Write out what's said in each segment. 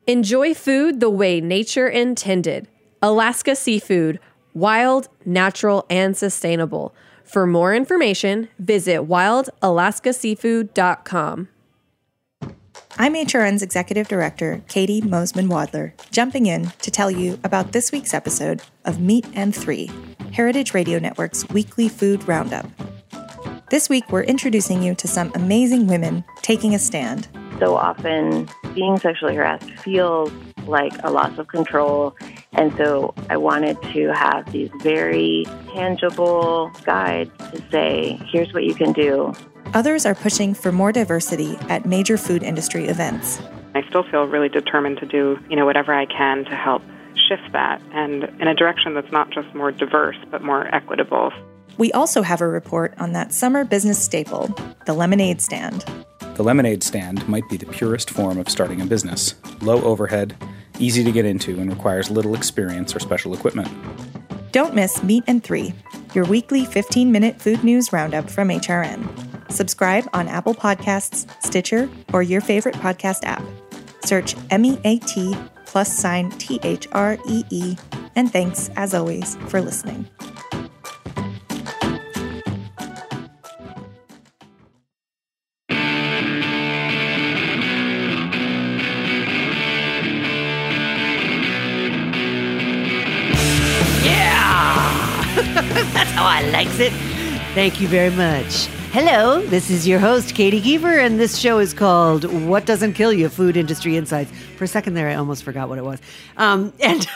Enjoy food the way nature intended. Alaska Seafood, wild, natural, and sustainable. For more information, visit wildalaskaseafood.com. I'm HRN's Executive Director, Katie Mosman-Wadler, jumping in to tell you about this week's episode of Meat and Three, Heritage Radio Network's weekly food roundup. This week, we're introducing you to some amazing women taking a stand. So often, being sexually harassed feels like a loss of control, and so I wanted to have these very tangible guides to say, here's what you can do. Others are pushing for more diversity at major food industry events. I still feel really determined to do, whatever I can to help shift that, and in a direction that's not just more diverse, but more equitable. We also have a report on that summer business staple, the lemonade stand. The lemonade stand might be the purest form of starting a business. Low overhead, easy to get into, and requires little experience or special equipment. Don't miss Meat and Three, your weekly 15-minute food news roundup from HRN. Subscribe on Apple Podcasts, Stitcher, or your favorite podcast app. Search MEAT+THREE, and thanks, as always, for listening. That's how I likes it. Thank you very much. Hello, this is your host, Katie Kiefer, and this show is called What Doesn't Kill You? Food Industry Insights. For a second there, I almost forgot what it was. And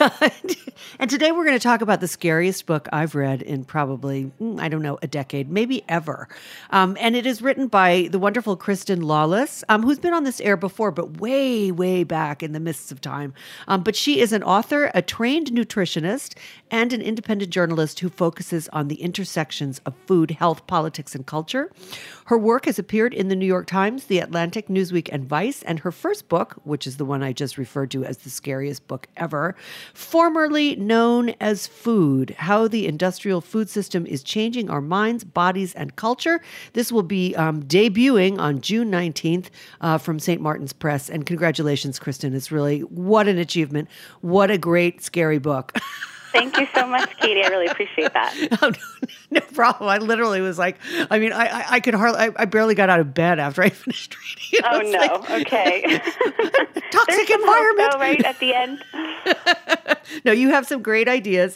today we're going to talk about the scariest book I've read in probably, a decade, maybe ever. And it is written by the wonderful Kristen Lawless, who's been on this air before, but way, way back in the mists of time. But she is an author, a trained nutritionist, and an independent journalist who focuses on the intersections of food, health, politics, and culture. Her work has appeared in the New York Times, The Atlantic, Newsweek, and Vice, and her first book, which is the one I just referred to as the scariest book ever, formerly known as Food, How the Industrial Food System is Changing Our Minds, Bodies, and Culture. This will be debuting on June 19th from St. Martin's Press, and congratulations, Kristen. It's really, what an achievement. What a great, scary book. Thank you so much, Katie. I really appreciate that. Oh, no problem. I literally was like, I could hardly, I barely got out of bed after I finished reading it. Oh, no. Okay. Toxic environment. Though, right at the end. No, you have some great ideas.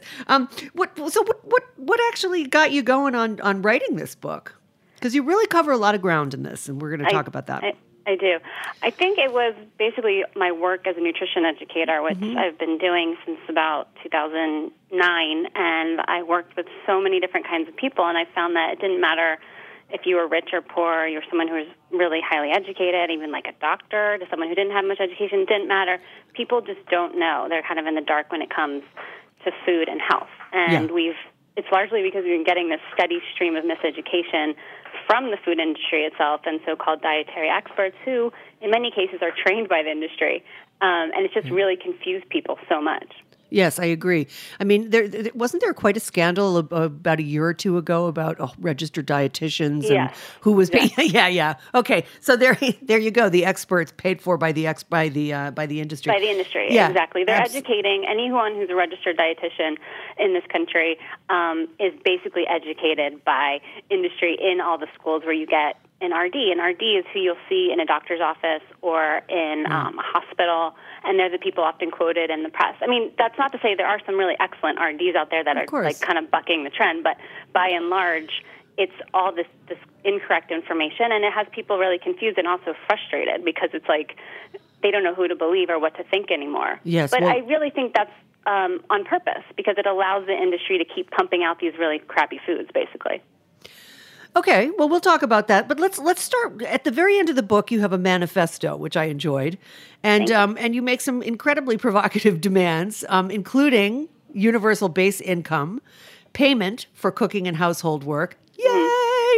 What actually got you going on writing this book? Because you really cover a lot of ground in this, and we're going to talk about that. I do. I think it was basically my work as a nutrition educator, which I've been doing since about 2009, and I worked with so many different kinds of people, and I found that it didn't matter if you were rich or poor, you were someone who was really highly educated, even like a doctor, to someone who didn't have much education, it didn't matter. People just don't know. They're kind of in the dark when it comes to food and health. And it's largely because we've been getting this steady stream of miseducation from the food industry itself and so-called dietary experts who, in many cases, are trained by the industry. And it's just really confused people so much. Yes, I agree. I mean, wasn't there quite a scandal about a year or two ago about registered dietitians and who was paying? Yeah. Okay, so there you go. The experts paid for by the industry. By the industry, exactly. They're educating anyone who's a registered dietitian in this country is basically educated by industry in all the schools where you get an RD. An RD is who you'll see in a doctor's office or in a hospital, and they're the people often quoted in the press. I mean, that's not to say there are some really excellent RDs out there that are like kind of bucking the trend, but by and large, it's all this incorrect information, and it has people really confused and also frustrated because it's like they don't know who to believe or what to think anymore. Yes, but I really think that's on purpose because it allows the industry to keep pumping out these really crappy foods, basically. Okay, well, we'll talk about that, but let's start at the very end of the book. You have a manifesto, which I enjoyed, and you make some incredibly provocative demands, including universal base income, payment for cooking and household work, yay,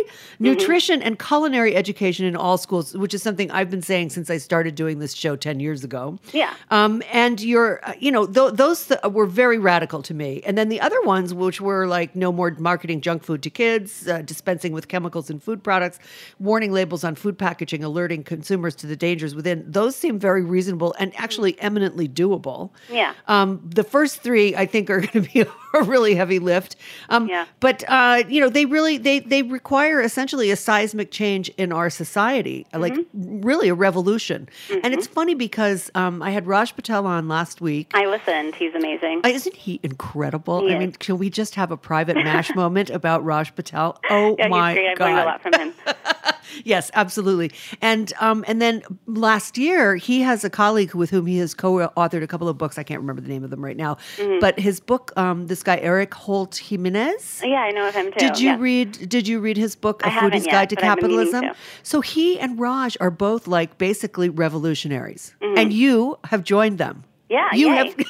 Nutrition and culinary education in all schools, which is something I've been saying since I started doing this show 10 years ago. Yeah. And you're, those were very radical to me. And then the other ones, which were like no more marketing junk food to kids, dispensing with chemicals in food products, warning labels on food packaging, alerting consumers to the dangers within, those seem very reasonable and actually eminently doable. Yeah. The first three, I think, are going to be a really heavy lift. But, they require essentially a seismic change in our society, like really a revolution. And it's funny because I had Raj Patel on last week. I listened. He's amazing. Isn't he incredible? I mean, can we just have a private MASH moment about Raj Patel? Oh, my he's great. God. I've learned a lot from him. Yes, absolutely. And then last year, he has a colleague with whom he has co-authored a couple of books. I can't remember the name of them right now. But his book, this guy, Eric Holt Jimenez. Yeah, I know of him too. Did you read his book, A Foodie's Guide to Capitalism? So he and Raj are both like basically revolutionaries. And you have joined them. Yeah, you yay. have.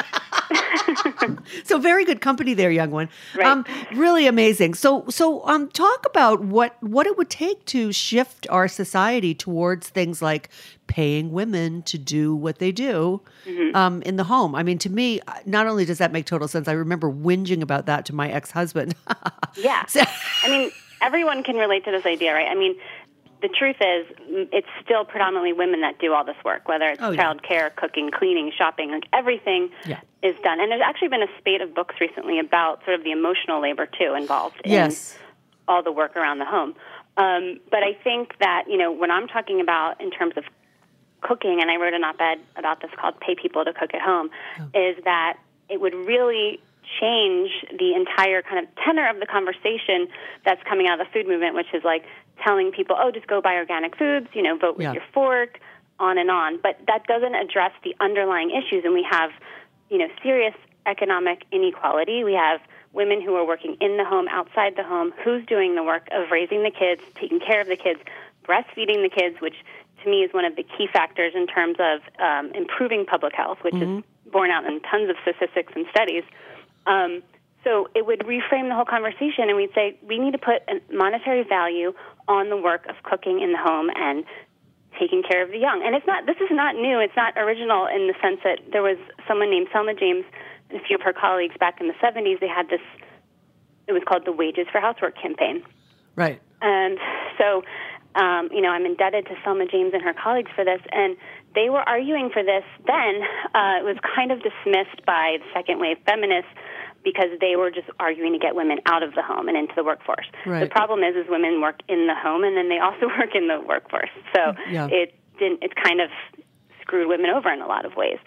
So very good company there, young one. Right. Really amazing. So talk about what it would take to shift our society towards things like paying women to do what they do in the home. I mean, to me, not only does that make total sense, I remember whinging about that to my ex-husband. Yeah. I mean, everyone can relate to this idea, right? I mean, the truth is, it's still predominantly women that do all this work, whether it's child care, cooking, cleaning, shopping, like everything is done. And there's actually been a spate of books recently about sort of the emotional labor, too, involved in all the work around the home. But I think that, when I'm talking about in terms of cooking, and I wrote an op-ed about this called Pay People to Cook at Home, is that it would really change the entire kind of tenor of the conversation that's coming out of the food movement, which is like telling people, just go buy organic foods, vote with your fork, on and on. But that doesn't address the underlying issues. And we have, serious economic inequality. We have women who are working in the home, outside the home, who's doing the work of raising the kids, taking care of the kids, breastfeeding the kids, which to me is one of the key factors in terms of improving public health, which is borne out in tons of statistics and studies. So it would reframe the whole conversation, and we'd say we need to put a monetary value on the work of cooking in the home and taking care of the young. And this is not new. It's not original in the sense that there was someone named Selma James and a few of her colleagues back in the 70s. They had this, it was called the Wages for Housework campaign. Right. And so, I'm indebted to Selma James and her colleagues for this, and they were arguing for this then. It was kind of dismissed by the second wave feminists because they were just arguing to get women out of the home and into the workforce. Right. The problem is women work in the home and then they also work in the workforce. So it kind of screwed women over in a lot of ways.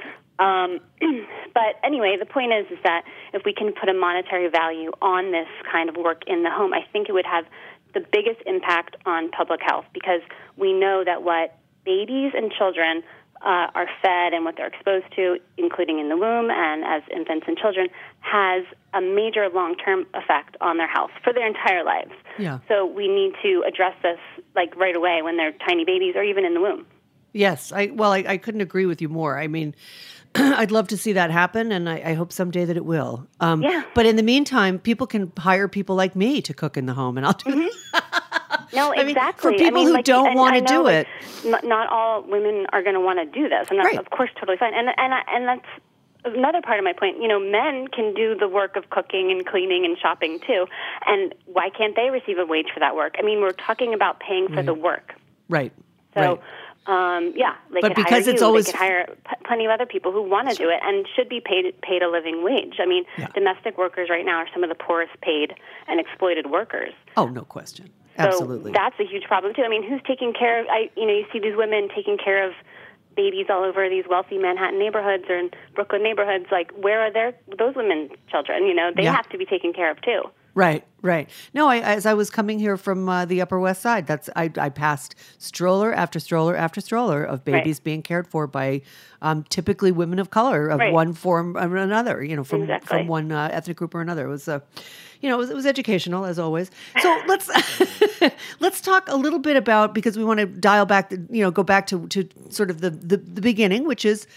But anyway, the point is that if we can put a monetary value on this kind of work in the home, I think it would have the biggest impact on public health, because we know that what babies and children are fed and what they're exposed to, including in the womb and as infants and children, has a major long-term effect on their health for their entire lives. Yeah. So we need to address this like right away when they're tiny babies or even in the womb. Yes. I couldn't agree with you more. I mean, I'd love to see that happen, and I hope someday that it will. But in the meantime, people can hire people like me to cook in the home, and I'll do No, exactly. For people who don't want to do it. Not all women are going to want to do this, and that's, of course, totally fine. And that's another part of my point. Men can do the work of cooking and cleaning and shopping, too. And why can't they receive a wage for that work? I mean, we're talking about paying for the work. Right. So, they could hire you. They could hire plenty of other people who want to do it and should be paid a living wage. I mean, domestic workers right now are some of the poorest paid and exploited workers. Oh, no question. Absolutely. So that's a huge problem, too. I mean, who's taking care of, you see these women taking care of babies all over these wealthy Manhattan neighborhoods or in Brooklyn neighborhoods. Like, where are those women's children? They have to be taken care of, too. Right. No, as I was coming here from the Upper West Side, I passed stroller after stroller after stroller of babies being cared for by typically women of color of one form or another. From one ethnic group or another. It was it was educational as always. So let's talk a little bit about, because we want to dial back, go back to sort of the beginning, which is,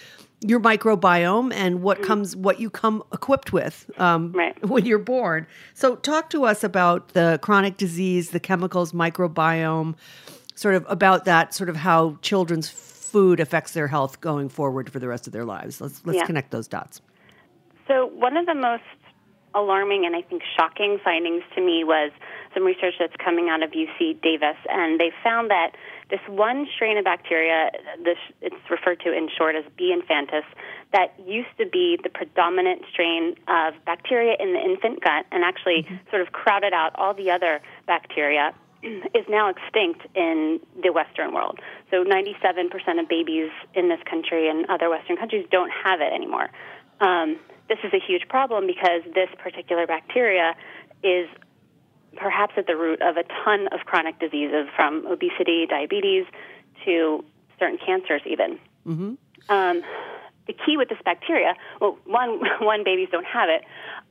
your microbiome and what you come equipped with when you're born. So talk to us about the chronic disease, the chemicals, microbiome, sort of about that, sort of how children's food affects their health going forward for the rest of their lives. Let's connect those dots. So one of the most alarming and I think shocking findings to me was some research that's coming out of UC Davis, and they found that this one strain of bacteria, it's referred to in short as B. infantis, that used to be the predominant strain of bacteria in the infant gut and actually sort of crowded out all the other bacteria, is now extinct in the Western world. So 97% of babies in this country and other Western countries don't have it anymore. This is a huge problem because this particular bacteria is perhaps at the root of a ton of chronic diseases, from obesity, diabetes, to certain cancers even. Mm-hmm. The key with this bacteria, well, one, babies don't have it,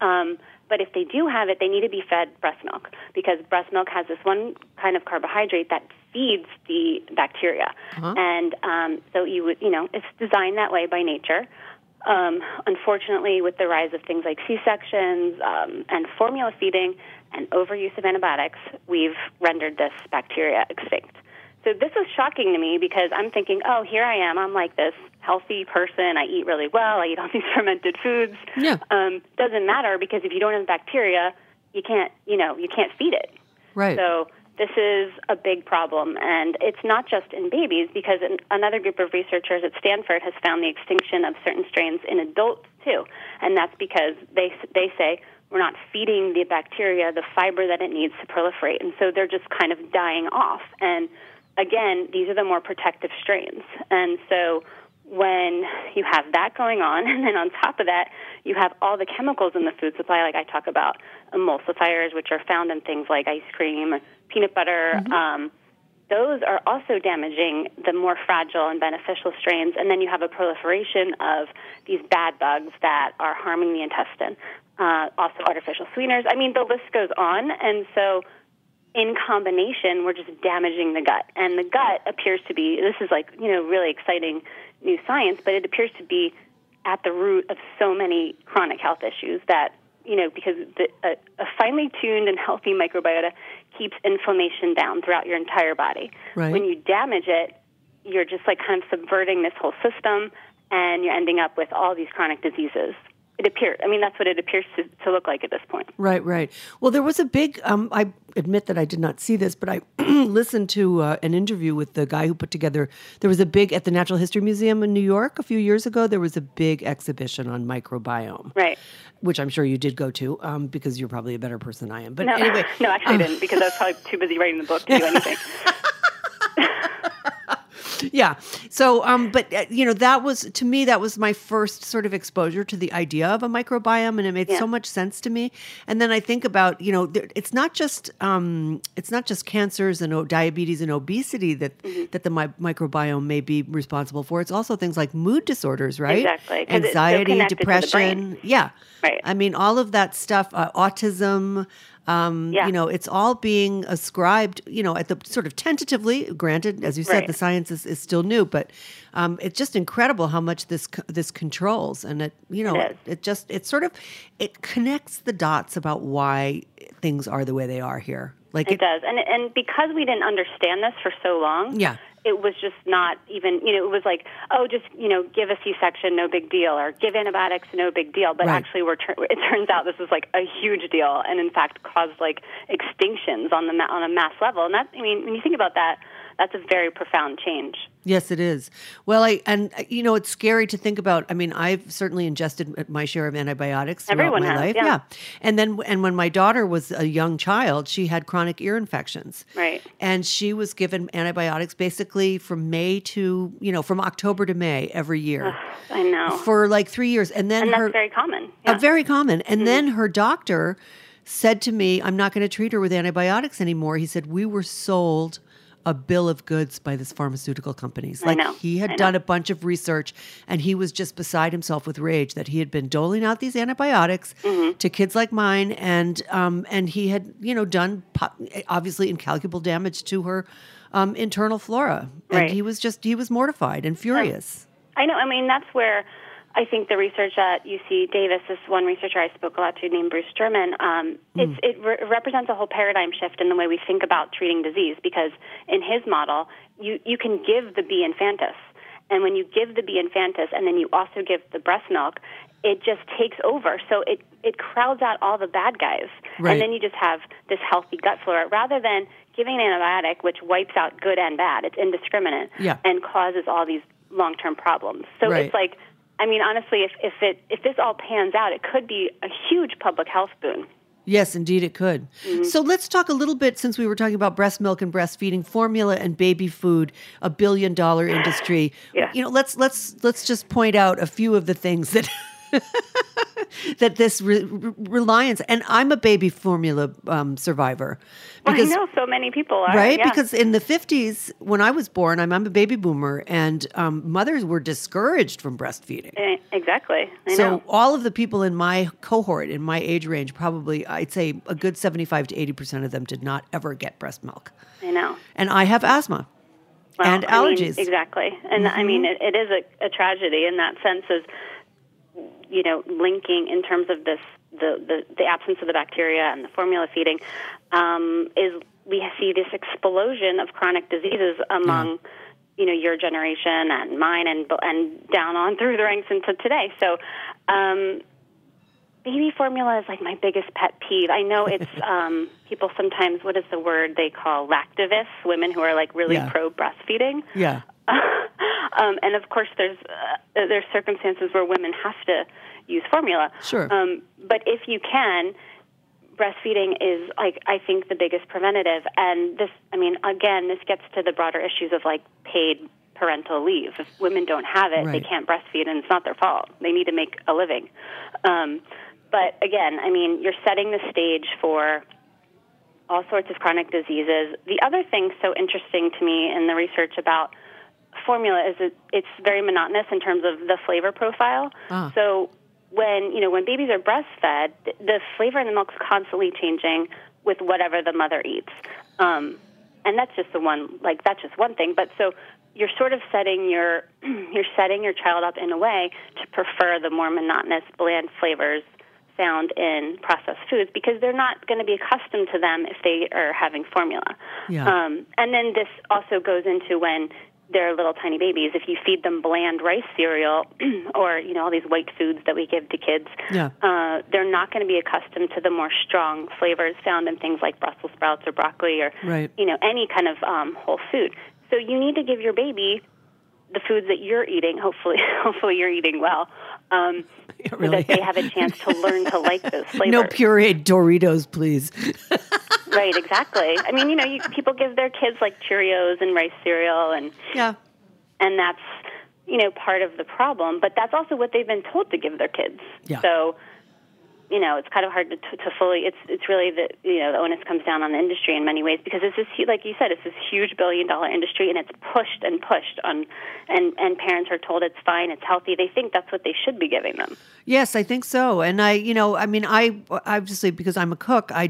but if they do have it, they need to be fed breast milk, because breast milk has this one kind of carbohydrate that feeds the bacteria. Uh-huh. And so it's designed that way by nature. Unfortunately, with the rise of things like C-sections and formula feeding and overuse of antibiotics, we've rendered this bacteria extinct. So this is shocking to me because I'm thinking, oh, here I am. I'm like this healthy person. I eat really well. I eat all these fermented foods. Yeah. Doesn't matter, because if you don't have bacteria, you can't feed it. Right. So this is a big problem, and it's not just in babies, because another group of researchers at Stanford has found the extinction of certain strains in adults too, and that's because they say we're not feeding the bacteria the fiber that it needs to proliferate, and so they're just kind of dying off. And again, these are the more protective strains, and so when you have that going on, and then on top of that, you have all the chemicals in the food supply, like I talk about emulsifiers, which are found in things like ice cream, peanut butter. Mm-hmm. Those are also damaging the more fragile and beneficial strains. And then you have a proliferation of these bad bugs that are harming the intestine. Also artificial sweeteners. I mean, the list goes on. And so in combination, we're just damaging the gut. And the gut appears to be, this is like, really exciting new science, but it appears to be at the root of so many chronic health issues that, because a finely tuned and healthy microbiota keeps inflammation down throughout your entire body. Right. When you damage it, you're just like kind of subverting this whole system, and you're ending up with all these chronic diseases. It appears. I mean, that's what it appears to look like at this point. Right, right. Well, there was a big, I admit that I did not see this, but I listened to an interview with the guy who put together, there was a big, at the Natural History Museum in New York a few years ago, there was a big exhibition on microbiome. Right. Which I'm sure you did go to, because you're probably a better person than I am. But no, anyway. No, actually I didn't, because I was probably too busy writing the book to do anything. Yeah. So, but that was, to me, that was my first sort of exposure to the idea of a microbiome, and it made so much sense to me. And then I think about, it's not just cancers and diabetes and obesity that the microbiome may be responsible for. It's also things like mood disorders, right? Exactly. Anxiety, depression. Yeah. Right. I mean, all of that stuff, autism. It's all being ascribed, at the sort of tentatively, granted, as you said, the science is still new, but it's just incredible how much this controls. And it connects the dots about why things are the way they are here. Like it does. And because we didn't understand this for so long, it was just not even, it was like, oh, just, give a C-section, no big deal, or give antibiotics, no big deal. But actually, it turns out this is like a huge deal, and in fact caused like extinctions on a mass level. And when you think about that, that's a very profound change. Yes, it is. Well, it's scary to think about. I mean, I've certainly ingested my share of antibiotics throughout my life. Yeah. And when my daughter was a young child, she had chronic ear infections. Right. And she was given antibiotics basically from from October to May every year. I know. For like 3 years. And that's very common. Yeah. Very common. And then her doctor said to me, I'm not going to treat her with antibiotics anymore. He said, we were sold a bill of goods by this pharmaceutical companies. He had done a bunch of research, and he was just beside himself with rage that he had been doling out these antibiotics to kids like mine, and he had done obviously incalculable damage to her internal flora, and he was mortified and furious. I know. I mean, that's where I think the research at UC Davis, this one researcher I spoke a lot to named Bruce Sturman, it represents a whole paradigm shift in the way we think about treating disease, because in his model, you can give the B. infantis. And when you give the B. infantis and then you also give the breast milk, it just takes over. So it crowds out all the bad guys. Right. And then you just have this healthy gut flora rather than giving an antibiotic, which wipes out good and bad. It's indiscriminate and causes all these long-term problems. So it's like, I mean, honestly, if this all pans out, it could be a huge public health boon. Yes, indeed it could. Mm-hmm. So let's talk a little bit, since we were talking about breast milk and breastfeeding, formula and baby food, $1 billion industry. Yeah. You know, let's just point out a few of the things that that this reliance, and I'm a baby formula survivor. Because, well, I know so many people are. Right? Yeah. Because in the 50s, when I was born, I'm a baby boomer, and mothers were discouraged from breastfeeding. Exactly. I so know. all of the people in my cohort, in my age range, probably, I'd say a good 75 to 80% of them did not ever get breast milk. I know. And I have asthma and allergies. Exactly. And I mean, it is a tragedy in that sense, is, you know, linking in terms of this, the absence of the bacteria and the formula feeding, is we see this explosion of chronic diseases among, you know, your generation and mine and down on through the ranks into today. So, baby formula is like my biggest pet peeve. I know it's people sometimes, what is the word they call lactivists, women who are like really pro breastfeeding. Yeah. And of course, there's circumstances where women have to use formula. Sure. But if you can, breastfeeding is, like, I think, the biggest preventative. And this, I mean, again, this gets to the broader issues of like paid parental leave. If women don't have it, they can't breastfeed, and it's not their fault. They need to make a living. But again, I mean, you're setting the stage for all sorts of chronic diseases. The other thing so interesting to me in the research about formula is that it's very monotonous in terms of the flavor profile. So when babies are breastfed, the flavor in the milk is constantly changing with whatever the mother eats. And that's just that's just one thing. But so you're sort of setting your child up in a way to prefer the more monotonous, bland flavors found in processed foods, because they're not going to be accustomed to them if they are having formula. Yeah. And then this also goes into when they're little tiny babies. If you feed them bland rice cereal or, you know, all these white foods that we give to kids, they're not going to be accustomed to the more strong flavors found in things like Brussels sprouts or broccoli or, you know, any kind of whole food. So you need to give your baby the foods that you're eating. Hopefully you're eating well, so that they have a chance to learn to like those flavors. No pureed Doritos, please. Right, exactly. I mean, you know, people give their kids like Cheerios and rice cereal, and that's, you know, part of the problem. But that's also what they've been told to give their kids. Yeah. So, you know, it's kind of hard to fully. It's really the onus comes down on the industry in many ways, because it's this, like you said, it's this huge $1 billion industry, and it's pushed and pushed on, and parents are told it's fine, it's healthy. They think that's what they should be giving them. Yes, I think so. And I obviously, because I'm a cook, I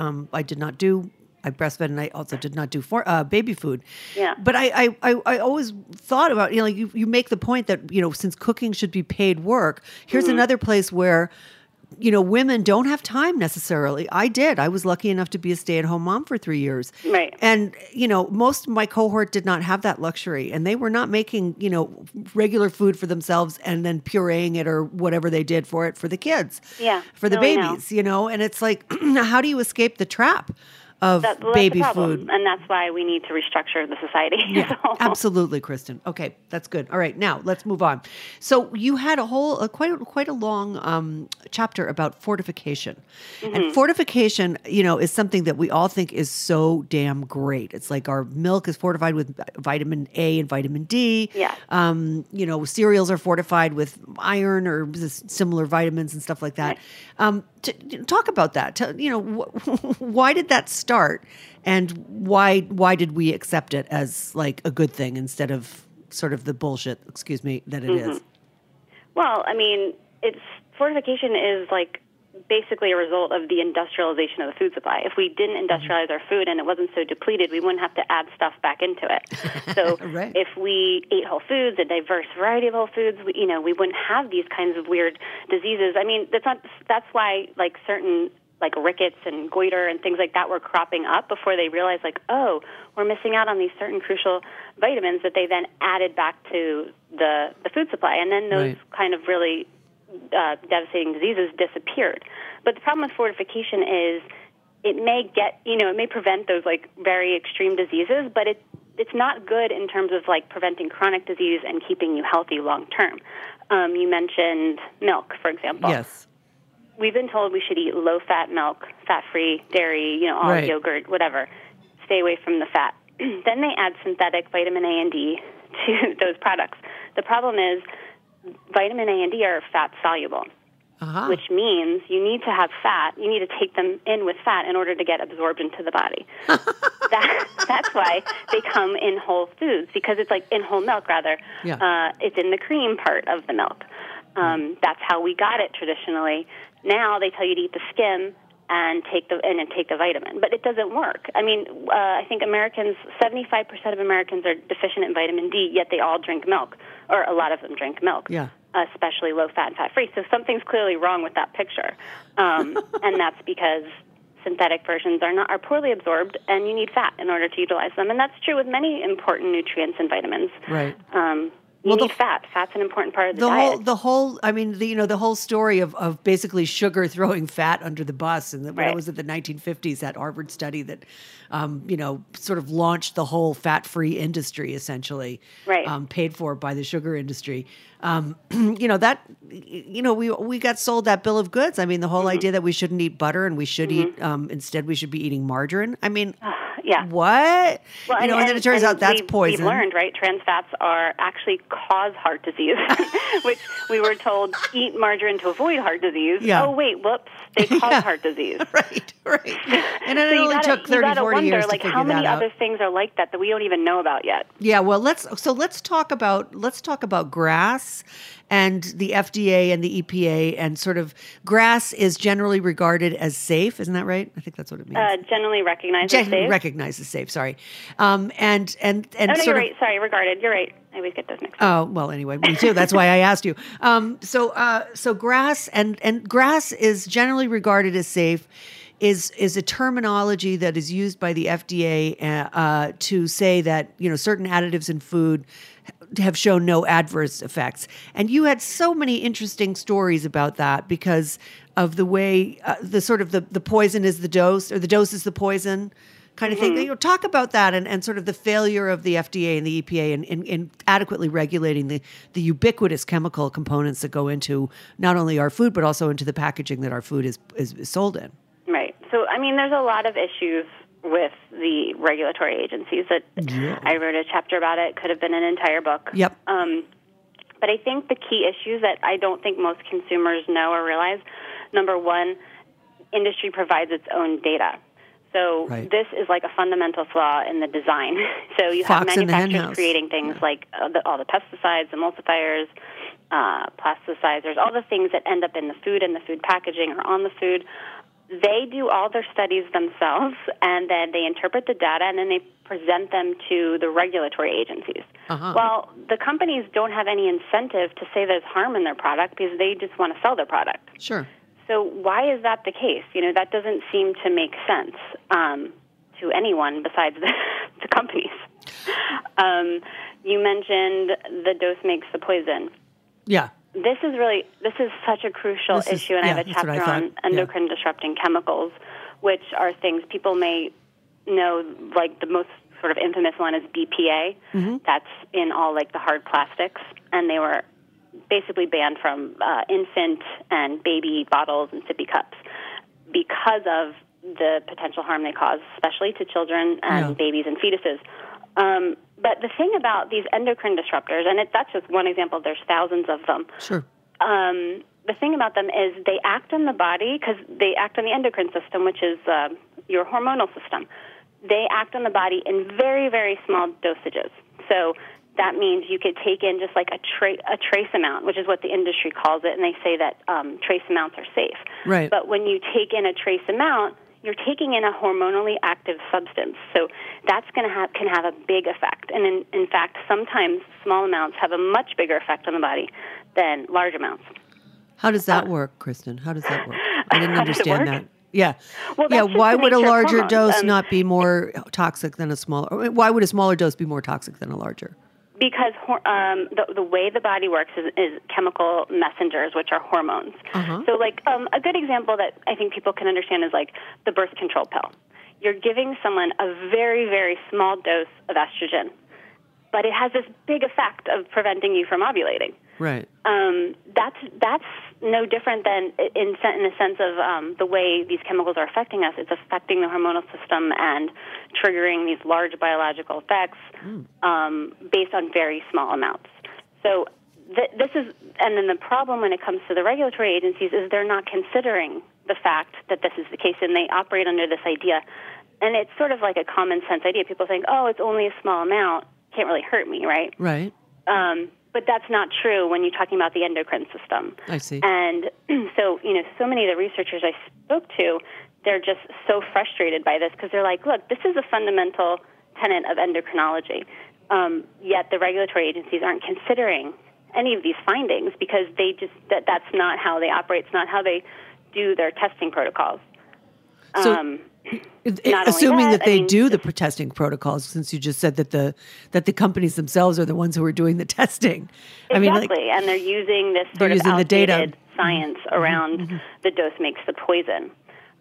breastfed, and I also did not do baby food. Yeah. But I always thought about, you know, you make the point that, you know, since cooking should be paid work, here's another place where, you know, women don't have time necessarily. I was lucky enough to be a stay-at-home mom for 3 years. Right. And, you know, most of my cohort did not have that luxury, and they were not making, you know, regular food for themselves and then pureeing it or whatever they did for the kids. Yeah. For the babies, you know, and it's like, how do you escape the trap of baby food? And that's why we need to restructure the society. Yeah, absolutely, Kristen. Okay, that's good. All right, now let's move on. So you had quite a long chapter about fortification. Mm-hmm. And fortification, you know, is something that we all think is so damn great. It's like our milk is fortified with vitamin A and vitamin D. Yeah. You know, cereals are fortified with iron or similar vitamins and stuff like that. Right. Talk about that. You know, why did that start, and why did we accept it as like a good thing instead of sort of the bullshit, that it is? Well, I mean, fortification is like basically a result of the industrialization of the food supply. If we didn't industrialize our food and it wasn't so depleted, we wouldn't have to add stuff back into it. So Right. if we ate whole foods, a diverse variety of whole foods, we wouldn't have these kinds of weird diseases. I mean, that's why like certain like rickets and goiter and things like that were cropping up before they realized like, oh, we're missing out on these certain crucial vitamins that they then added back to the food supply. And then those kind of really devastating diseases disappeared. But the problem with fortification is it may prevent those like very extreme diseases, but it's not good in terms of like preventing chronic disease and keeping you healthy long term. You mentioned milk, for example. Yes. We've been told we should eat low-fat milk, fat-free dairy, all yogurt, whatever. Stay away from the fat. Then they add synthetic vitamin A and D to those products. The problem is vitamin A and D are fat-soluble, which means you need to have fat. You need to take them in with fat in order to get absorbed into the body. That's why they come in whole foods, because it's like in whole milk, rather. Yeah. It's in the cream part of the milk. That's how we got it traditionally. Now they tell you to eat the skim and take the vitamin, but it doesn't work. I mean, I think 75% of Americans are deficient in vitamin D, yet they all drink milk, or a lot of them drink milk, especially low-fat and fat-free. So something's clearly wrong with that picture, and that's because synthetic versions are poorly absorbed, and you need fat in order to utilize them. And that's true with many important nutrients and vitamins. Right. You need fat. Fat's an important part of the diet. The whole story of basically sugar throwing fat under the bus, and when it was in the 1950s, that Harvard study that, sort of launched the whole fat-free industry, essentially, paid for by the sugar industry. We got sold that bill of goods. I mean, the whole idea that we shouldn't eat butter and we should eat, instead we should be eating margarine. I mean, what? Well, and then it turns out that's poison. We've learned, right? Trans fats are actually cause heart disease, which we were told eat margarine to avoid heart disease. Yeah. Oh, wait, whoops, they cause heart disease. Right. And it only took 30, 40 years to figure that out. How many other things are like that we don't even know about yet? Yeah, well, let's talk about GRAS and the FDA and the EPA, and sort of GRAS is generally regarded as safe, isn't that right? I think that's what it means. Generally recognized as safe. Recognized as safe. Sorry, and you're right. Sorry, regarded. You're right. I always get those mixed up. Oh well, anyway, me too. That's why I asked you. So GRAS and GRAS is generally regarded as safe. Is a terminology that is used by the FDA to say that certain additives in food have shown no adverse effects. And you had so many interesting stories about that because of the way the poison is the dose, or the dose is the poison kind of thing. Talk about that and sort of the failure of the FDA and the EPA in adequately regulating the ubiquitous chemical components that go into not only our food, but also into the packaging that our food is sold in. Right. So, I mean, there's a lot of issues with the regulatory agencies that I wrote a chapter about it. Could have been an entire book. Yep. But I think the key issues that I don't think most consumers know or realize, number one, industry provides its own data. So this is like a fundamental flaw in the design. So you have manufacturers creating things like all the pesticides, emulsifiers, plasticizers, all the things that end up in the food and the food packaging or on the food. They do all their studies themselves, and then they interpret the data, and then they present them to the regulatory agencies. Well, the companies don't have any incentive to say there's harm in their product because they just want to sell their product. Sure. So why is that the case? That doesn't seem to make sense to anyone besides the companies. You mentioned the dose makes the poison. Yeah. This is such a crucial issue, and I have a chapter on endocrine disrupting chemicals, which are things people may know, like the most sort of infamous one is BPA. That's in all like the hard plastics, and they were basically banned from infant and baby bottles and sippy cups because of the potential harm they cause, especially to children and babies and fetuses. But the thing about these endocrine disruptors, and that's just one example, there's thousands of them. Sure. The thing about them is they act on the body because they act on the endocrine system, which is your hormonal system. They act on the body in very, very small dosages. So that means you could take in just like a trace amount, which is what the industry calls it, and they say that trace amounts are safe. Right. But when you take in a trace amount, you're taking in a hormonally active substance. So that's can have a big effect. And in fact, sometimes small amounts have a much bigger effect on the body than large amounts. How does that work, Kristen? How does that work? I didn't How does it understand work? that. Yeah. Well, yeah. that's just Why the would a nature of larger hormones. dose not be more toxic than a smaller? Why would a smaller dose be more toxic than a larger? Because the way the body works is chemical messengers, which are hormones. Uh-huh. So, like, a good example that I think people can understand is, like, the birth control pill. You're giving someone a very, very small dose of estrogen, but it has this big effect of preventing you from ovulating. Right. That's no different than in a sense of the way these chemicals are affecting us. It's affecting the hormonal system and triggering these large biological effects based on very small amounts. So this is, and then the problem when it comes to the regulatory agencies is they're not considering the fact that this is the case, and they operate under this idea. And it's sort of like a common sense idea. People think, oh, it's only a small amount, can't really hurt me, right? Right. But that's not true when you're talking about the endocrine system. I see. And so, so many of the researchers I spoke to, they're just so frustrated by this because they're like, look, this is a fundamental tenet of endocrinology. Yet the regulatory agencies aren't considering any of these findings because they just that's not how they operate. It's not how they do their testing protocols. So, assuming that they do the testing protocols, since you just said that the companies themselves are the ones who are doing the testing. Exactly, and they're using this sort of outdated science around the dose makes the poison.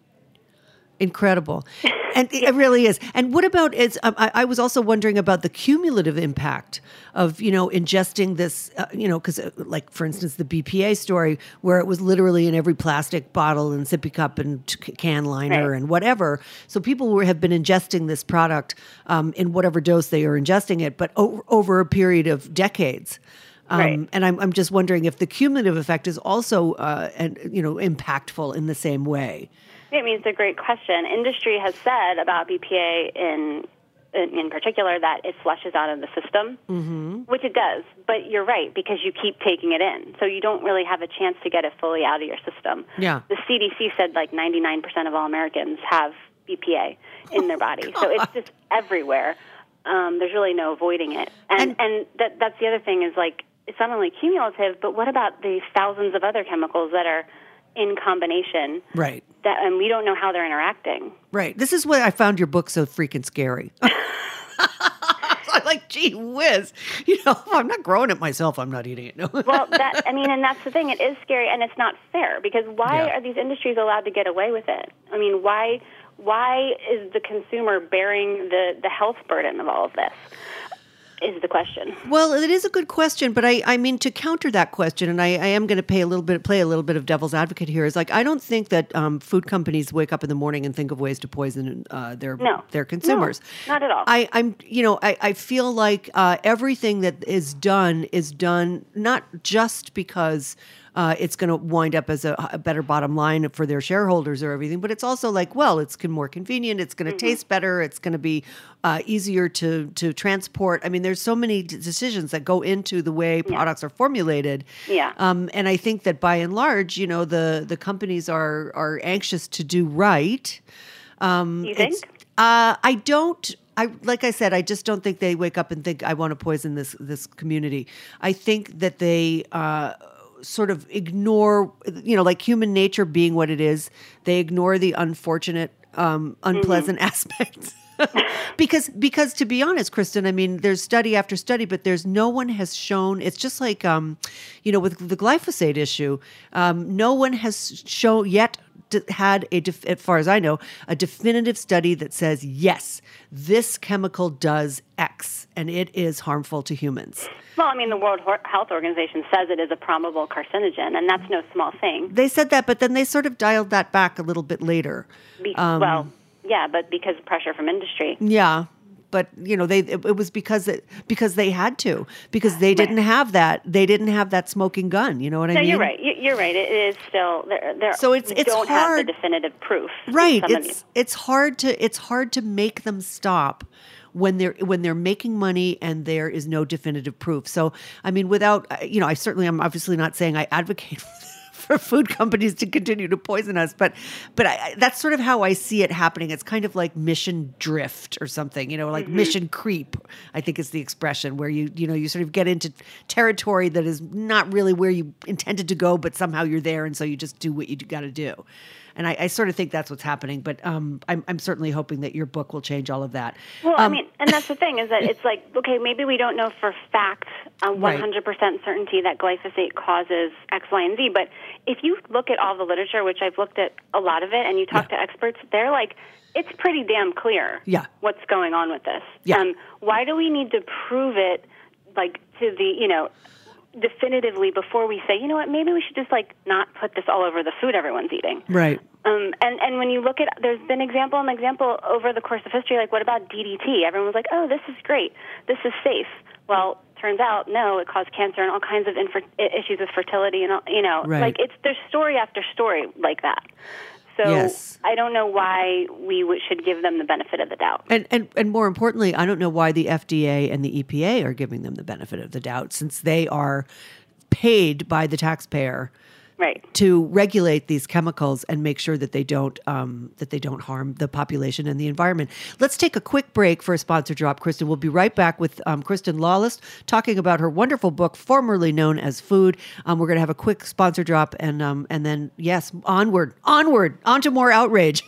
Incredible. And it really is. And what about, I was also wondering about the cumulative impact of, ingesting this, because like, for instance, the BPA story where it was literally in every plastic bottle and sippy cup and can liner and whatever. So people have been ingesting this product in whatever dose they are ingesting it, but over a period of decades. And I'm just wondering if the cumulative effect is also, impactful in the same way. I mean, it's a great question. Industry has said about BPA in particular that it flushes out of the system, which it does. But you're right, because you keep taking it in. So you don't really have a chance to get it fully out of your system. Yeah. The CDC said like 99% of all Americans have BPA in their body. So it's just everywhere. There's really no avoiding it. And that's the other thing is like, it's not only cumulative, but what about the thousands of other chemicals that are in combination? Right. And we don't know how they're interacting. Right. This is why I found your book so freaking scary. I'm like, gee whiz. I'm not growing it myself. I'm not eating it. No. Well, and that's the thing. It is scary, and it's not fair, because why are these industries allowed to get away with it? I mean, why is the consumer bearing the health burden of all of this? Is the question. Well, it is a good question, but I mean, to counter that question, and I am going to play a little bit of devil's advocate here, is like, I don't think that food companies wake up in the morning and think of ways to poison their consumers. No, not at all. I feel like everything that is done not just because it's going to wind up as a better bottom line for their shareholders or everything, but it's also like, well, it's more convenient, it's going to taste better, it's going to be easier to transport. I mean, there's so many decisions that go into the way products are formulated. Yeah. And I think that by and large, the companies are anxious to do right. You think? I don't. Like I said, I just don't think they wake up and think, I want to poison this community. I think that they sort of ignore, like human nature being what it is. They ignore the unfortunate, unpleasant aspects. Because to be honest, Kristen, I mean, there's study after study, but no one has shown. It's just like, with the glyphosate issue, no one has had as far as I know, a definitive study that says, yes, this chemical does X and it is harmful to humans. Well, I mean, the World Health Organization says it is a probable carcinogen, and that's no small thing. They said that, but then they sort of dialed that back a little bit later. But because of pressure from industry. Yeah. But it was because they had to, because they didn't have that. They didn't have that smoking gun. You know what I mean? No, you're right. You're right. It is still there. So it's don't hard. have the definitive proof. Right. It's hard to make them stop when they're making money and there is no definitive proof. So, I mean, without, I'm obviously not saying I advocate for food companies to continue to poison us, but that's sort of how I see it happening. It's kind of like mission drift or something, like mission creep, I think is the expression, where you sort of get into territory that is not really where you intended to go, but somehow you're there, and so you just do what you got to do. And I sort of think that's what's happening, but I'm certainly hoping that your book will change all of that. Well, I mean, and that's the thing, is that it's like, okay, maybe we don't know for fact, 100% certainty that glyphosate causes X, Y, and Z, but if you look at all the literature, which I've looked at a lot of it, and you talk to experts, they're like, it's pretty damn clear what's going on with this. Yeah. Why do we need to prove it, like, to the, definitively before we say, you know what, maybe we should just not put this all over the food everyone's eating. Right. And when you look at, there's been example over the course of history, like what about DDT? Everyone was like, oh, this is great. This is safe. Well, turns out, no, it caused cancer and all kinds of issues with fertility and, right. There's story after story like that. So I don't know why we should give them the benefit of the doubt. And more importantly, I don't know why the FDA and the EPA are giving them the benefit of the doubt, since they are paid by the taxpayer to regulate these chemicals and make sure that they don't harm the population and the environment. Let's take a quick break for a sponsor drop, Kristen. We'll be right back with Kristen Lawless talking about her wonderful book, formerly known as Food. We're going to have a quick sponsor drop, and then onward, on to more outrage.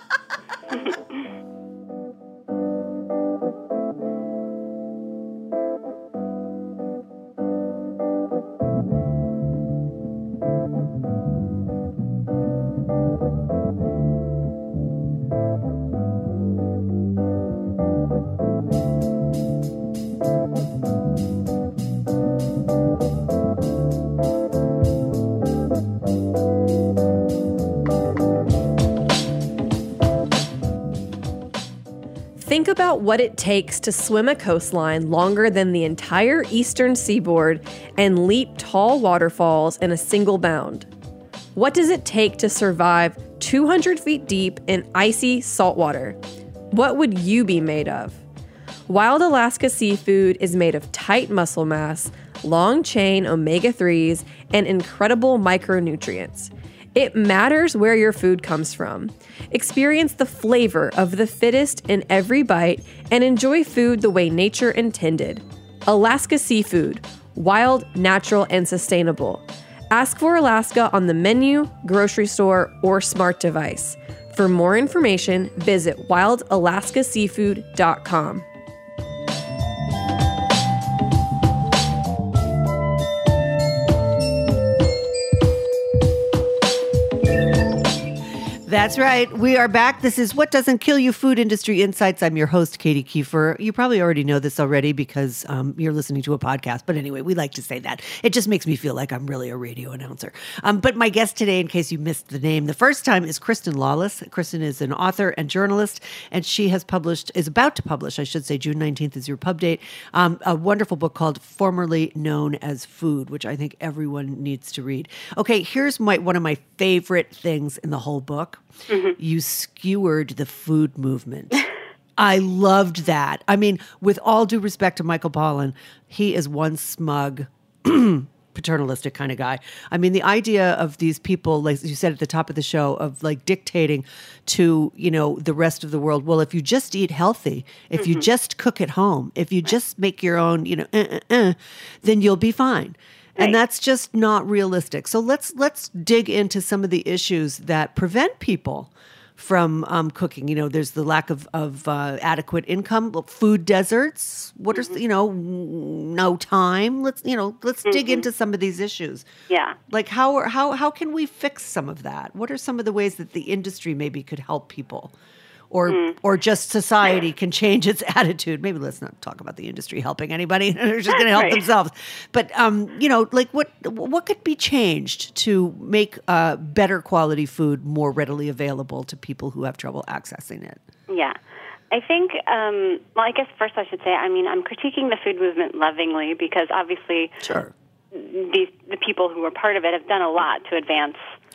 Think about what it takes to swim a coastline longer than the entire eastern seaboard and leap tall waterfalls in a single bound. What does it take to survive 200 feet deep in icy saltwater? What would you be made of? Wild Alaska seafood is made of tight muscle mass, long-chain omega-3s, and incredible micronutrients. It matters where your food comes from. Experience the flavor of the fittest in every bite and enjoy food the way nature intended. Alaska Seafood, wild, natural, and sustainable. Ask for Alaska on the menu, grocery store, or smart device. For more information, visit wildalaskaseafood.com. That's right. We are back. This is What Doesn't Kill You, Food Industry Insights. I'm your host, Katie Kiefer. You probably already know this already because you're listening to a podcast. But anyway, we like to say that. It just makes me feel like I'm really a radio announcer. But my guest today, in case you missed the name the first time, is Kristen Lawless. Kristen is an author and journalist, and she is about to publish, I should say, June 19th is your pub date, a wonderful book called Formerly Known as Food, which I think everyone needs to read. Okay, here's one of my favorite things in the whole book. Mm-hmm. You skewered the food movement. I loved that. I mean, with all due respect to Michael Pollan, he is one smug, paternalistic kind of guy. I mean, the idea of these people, like you said at the top of the show, of like dictating to, the rest of the world, well, if you just eat healthy, if you just cook at home, if you just make your own, then you'll be fine. And that's just not realistic. So let's dig into some of the issues that prevent people from cooking. There's the lack of adequate income, food deserts. What are no time? Let's dig into some of these issues. Yeah. Like how can we fix some of that? What are some of the ways that the industry maybe could help people? Or just society can change its attitude. Maybe let's not talk about the industry helping anybody. They're just going to help themselves. But, what could be changed to make better quality food more readily available to people who have trouble accessing it? Yeah. I think, I guess first I should say, I'm critiquing the food movement lovingly because obviously sure. the people who are part of it have done a lot to advance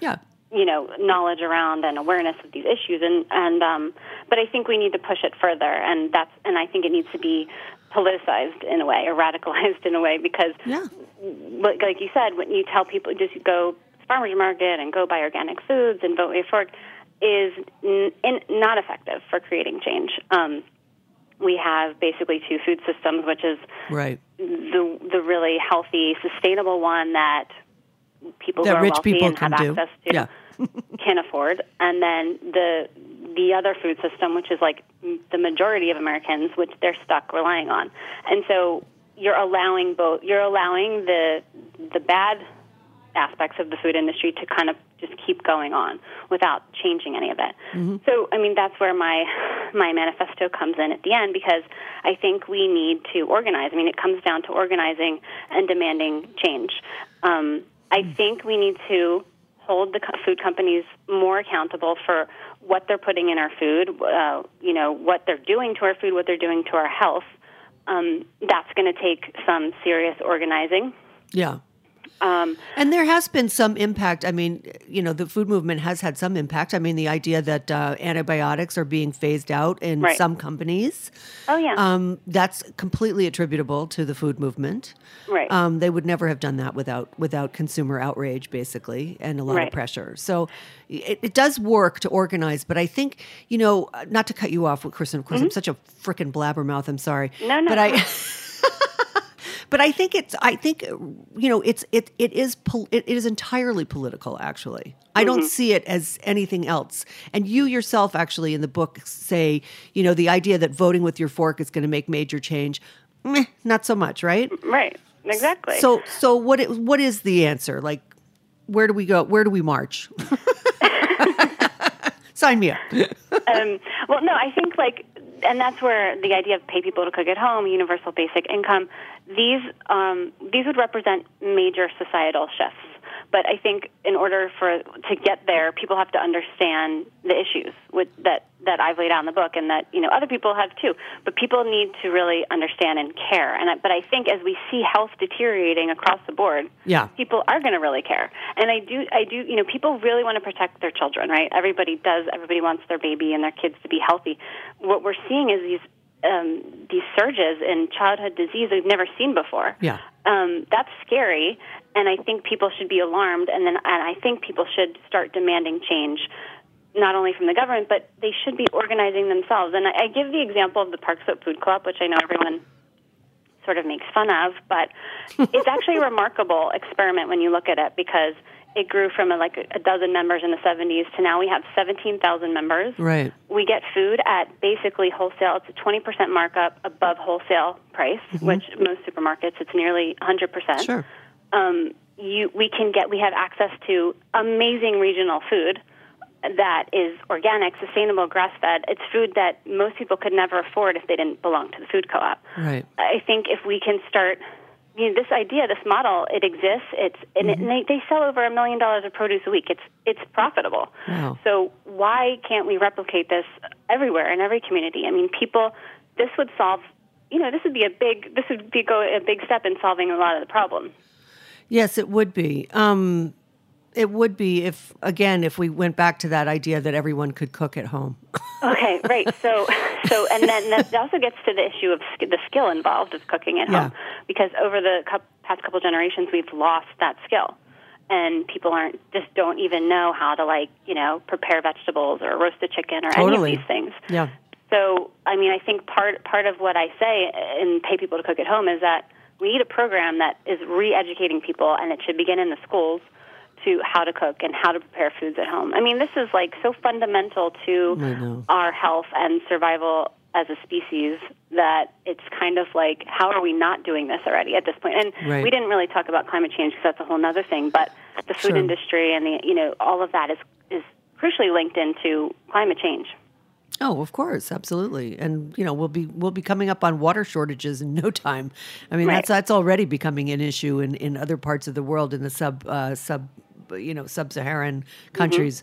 knowledge around and awareness of these issues, but I think we need to push it further, and I think it needs to be politicized in a way or radicalized in a way, because, like you said, when you tell people just go to the farmer's market and go buy organic foods and vote with your fork, is not effective for creating change. We have basically two food systems, which is the really healthy, sustainable one that people who are wealthy and have access to can afford, and then the other food system, which is like the majority of Americans, which they're stuck relying on. And so you're allowing the bad aspects of the food industry to kind of just keep going on without changing any of it. Mm-hmm. So, I mean, that's where my manifesto comes in at the end, because I think we need to organize. I mean, it comes down to organizing and demanding change. I think we need to hold the food companies more accountable for what they're putting in our food, what they're doing to our food, what they're doing to our health. That's going to take some serious organizing. Yeah. And there has been some impact. I mean, the food movement has had some impact. I mean, the idea that antibiotics are being phased out in some companies. Oh, yeah. That's completely attributable to the food movement. Right. They would never have done that without consumer outrage, basically, and a lot of pressure. So it does work to organize. But I think, not to cut you off, Kristen, of course, I'm such a frickin' blabbermouth. I'm sorry. No. But I think it is entirely political, actually. I don't see it as anything else. And you yourself actually in the book say, the idea that voting with your fork is going to make major change, not so much, right? Right. Exactly. So what is the answer? Like, where do we go? Where do we march? Sign me up. Well, no, I think and that's where the idea of pay people to cook at home, universal basic income, these would represent major societal shifts. But I think in order to get there, people have to understand the issues that I've laid out in the book, and that other people have too. But people need to really understand and care. But I think as we see health deteriorating across the board, people are going to really care. And I do. People really want to protect their children, right? Everybody does. Everybody wants their baby and their kids to be healthy. What we're seeing is these surges in childhood disease we've never seen before. Yeah. That's scary, and I think people should be alarmed, and I think people should start demanding change, not only from the government, but they should be organizing themselves. And I give the example of the Park Slope Food Co-op, which I know everyone sort of makes fun of, but it's actually a remarkable experiment when you look at it, because it grew from a dozen members in the 70s to now we have 17,000 members. Right. We get food at basically wholesale. It's a 20% markup above wholesale price, which most supermarkets, it's nearly 100%. Sure. We have access to amazing regional food that is organic, sustainable, grass-fed. It's food that most people could never afford if they didn't belong to the food co-op. Right. I think if we can start... this idea, this model, it exists. They sell over $1 million of produce a week. It's profitable. Wow. So why can't we replicate this everywhere in every community? I mean, this would solve. This would be a big step in solving a lot of the problems. Yes, it would be. It would be if we went back to that idea that everyone could cook at home. Okay, right. So, and then that also gets to the issue of the skill involved of cooking at home, because over the past couple generations, we've lost that skill, and people don't even know how to prepare vegetables or roast a chicken or any of these things. Yeah. So, I mean, I think part of what I say in Pay People to Cook at Home is that we need a program that is re-educating people, and it should begin in the schools, to how to cook and how to prepare foods at home. I mean, this is so fundamental to our health and survival as a species that it's kind of how are we not doing this already at this point? And we didn't really talk about climate change because that's a whole other thing, but the food industry and all of that is crucially linked into climate change. Oh, of course, absolutely, and we'll be coming up on water shortages in no time. I mean, that's already becoming an issue in other parts of the world, in the sub-Saharan countries.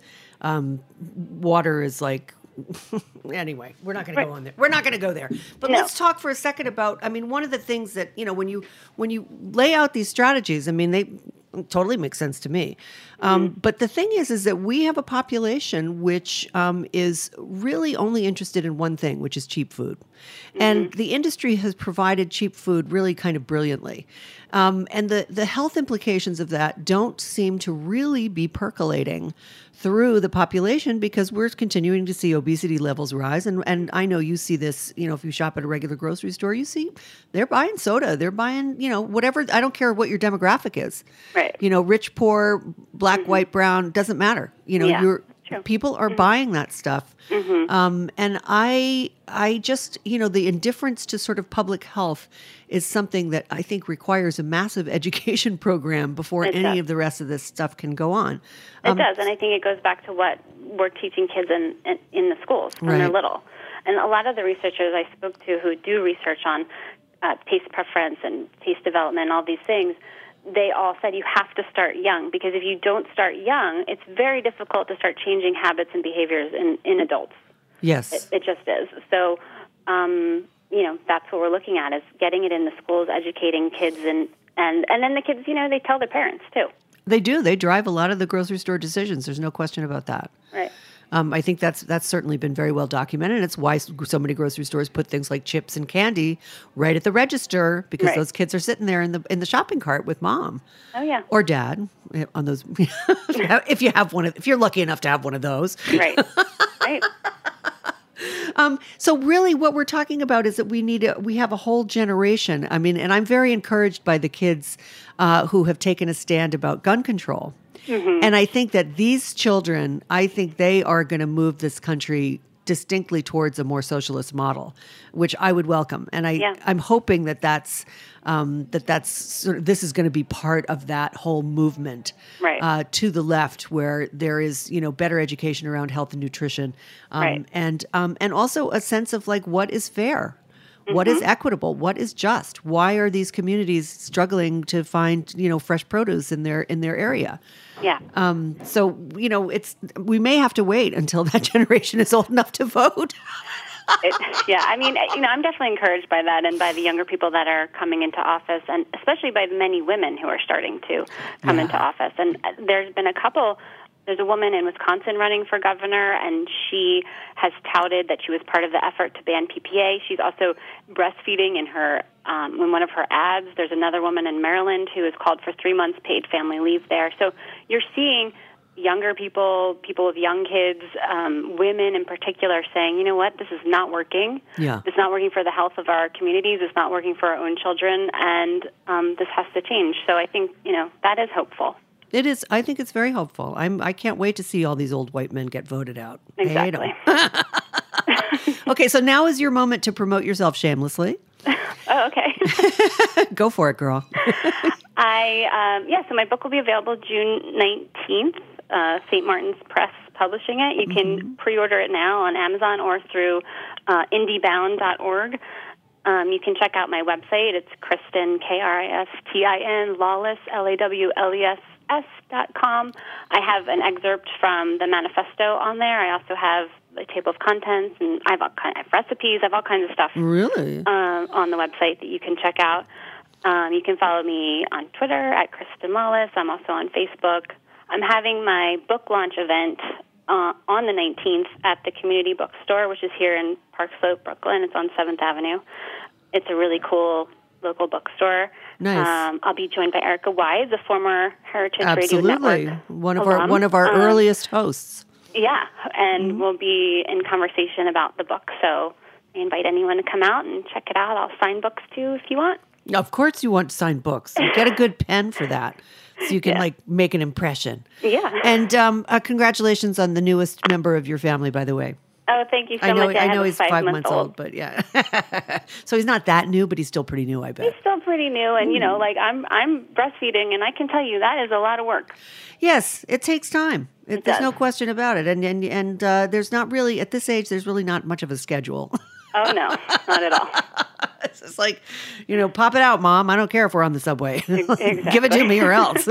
Water is anyway, we're not going to go on there. We're not going to go there. But let's talk for a second about. I mean, one of the things that when you lay out these strategies, I mean, Totally makes sense to me. But the thing is that we have a population which is really only interested in one thing, which is cheap food. And the industry has provided cheap food really kind of brilliantly. And the health implications of that don't seem to really be percolating through the population because we're continuing to see obesity levels rise. And I know you see this, if you shop at a regular grocery store, you see they're buying soda, they're buying, whatever. I don't care what your demographic is. Right. Rich, poor, black, white, brown, doesn't matter. True. People are buying that stuff. And I just, the indifference to sort of public health is something that I think requires a massive education program before any of the rest of this stuff can go on. It does, and I think it goes back to what we're teaching kids in the schools when they're little. And a lot of the researchers I spoke to who do research on taste preference and taste development and all these things, they all said you have to start young, because if you don't start young, it's very difficult to start changing habits and behaviors in adults. Yes. It just is. So, that's what we're looking at, is getting it in the schools, educating kids, and then the kids, they tell their parents, too. They do. They drive a lot of the grocery store decisions. There's no question about that. Right. I think that's certainly been very well documented. And it's why so many grocery stores put things like chips and candy right at the register, because those kids are sitting there in the shopping cart with mom. Oh yeah. Or dad on those. if you have if you're lucky enough to have one of those. Right. Right. So really what we're talking about is that we have a whole generation. I mean, and I'm very encouraged by the kids who have taken a stand about gun control. And I think that these children, they are going to move this country distinctly towards a more socialist model, which I would welcome. And I'm hoping that's this is going to be part of that whole movement to the left, where there is better education around health and nutrition, and also a sense of like what is fair. What is equitable? What is just? Why are these communities struggling to find, fresh produce in their area? Yeah. So, we may have to wait until that generation is old enough to vote. I mean, I'm definitely encouraged by that and by the younger people that are coming into office, and especially by the many women who are starting to come into office. And there's been there's a woman in Wisconsin running for governor, and she has touted that she was part of the effort to ban PPA. She's also breastfeeding in one of her ads. There's another woman in Maryland who has called for 3 months paid family leave there. So you're seeing younger people with young kids, women in particular, saying, you know what, this is not working. Yeah. It's not working for the health of our communities. It's not working for our own children, and this has to change. So I think, that is hopeful. It is. I think it's very hopeful. I can't wait to see all these old white men get voted out. Exactly. Okay, so now is your moment to promote yourself shamelessly. Oh, okay. Go for it, girl. So my book will be available June 19th. St. Martin's Press publishing it. You can pre-order it now on Amazon or through indiebound.org. You can check out my website. It's Kristin, Kristin, Lawless, LAWLESS.com. I have an excerpt from the manifesto on there. I also have a table of contents, and I have recipes. I have all kinds of stuff. Really? On the website that you can check out. You can follow me on Twitter at Kristin Lawless. I'm also on Facebook. I'm having my book launch event on the 19th at the Community Bookstore, which is here in Park Slope, Brooklyn. It's on 7th Avenue. It's a really cool local bookstore. Nice. I'll be joined by Erica Wise, a former Heritage Radio Network one of our earliest hosts. Yeah, and we'll be in conversation about the book. So I invite anyone to come out and check it out. I'll sign books too if you want. Of course you want to sign books. You get a good pen for that, so you can make an impression. Yeah. And congratulations on the newest member of your family, by the way. Oh, thank you so much. I know he's 5 months old, but yeah. So he's not that new, but he's still pretty new, I bet. He's still pretty new, and I'm breastfeeding, and I can tell you that is a lot of work. Yes, it takes time. There's no question about it, and there's not really at this age. There's really not much of a schedule. Oh no, not at all. It's just like, pop it out, Mom. I don't care if we're on the subway. Exactly. Give it to me or else.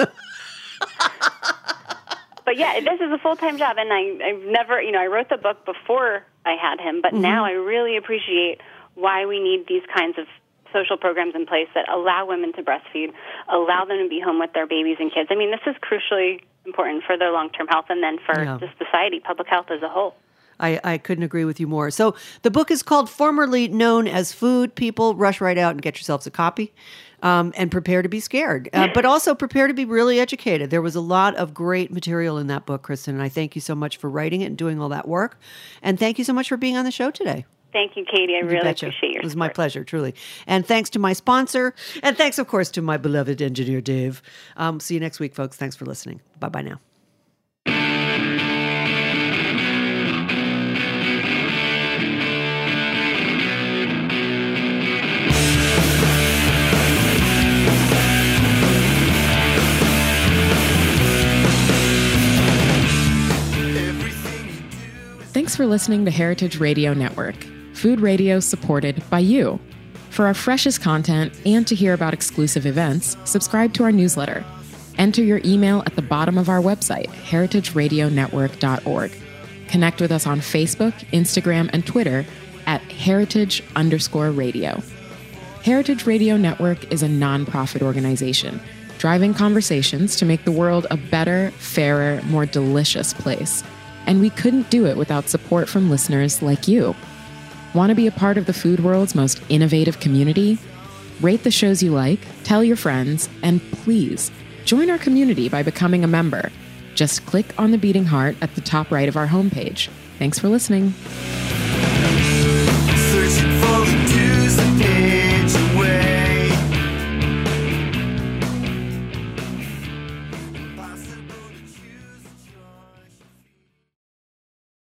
But yeah, this is a full-time job, and I've never, I wrote the book before I had him, but now I really appreciate why we need these kinds of social programs in place that allow women to breastfeed, allow them to be home with their babies and kids. I mean, this is crucially important for their long-term health and then for just society, public health as a whole. I couldn't agree with you more. So the book is called Formerly Known as Food. People, rush right out and get yourselves a copy. And prepare to be scared, but also prepare to be really educated. There was a lot of great material in that book, Kristen, and I thank you so much for writing it and doing all that work. And thank you so much for being on the show today. Thank you, Katie. I really appreciate your support. It was my pleasure, truly. And thanks to my sponsor, and thanks, of course, to my beloved engineer, Dave. See you next week, folks. Thanks for listening. Bye-bye now. Thanks for listening to Heritage Radio Network, food radio supported by you. For our freshest content and to hear about exclusive events, subscribe to our newsletter. Enter your email at the bottom of our website, heritageradionetwork.org. Connect with us on Facebook, Instagram, and Twitter at heritage_radio. Heritage Radio Network is a nonprofit organization driving conversations to make the world a better, fairer, more delicious place. And we couldn't do it without support from listeners like you. Want to be a part of the food world's most innovative community? Rate the shows you like, tell your friends, and please join our community by becoming a member. Just click on the beating heart at the top right of our homepage. Thanks for listening.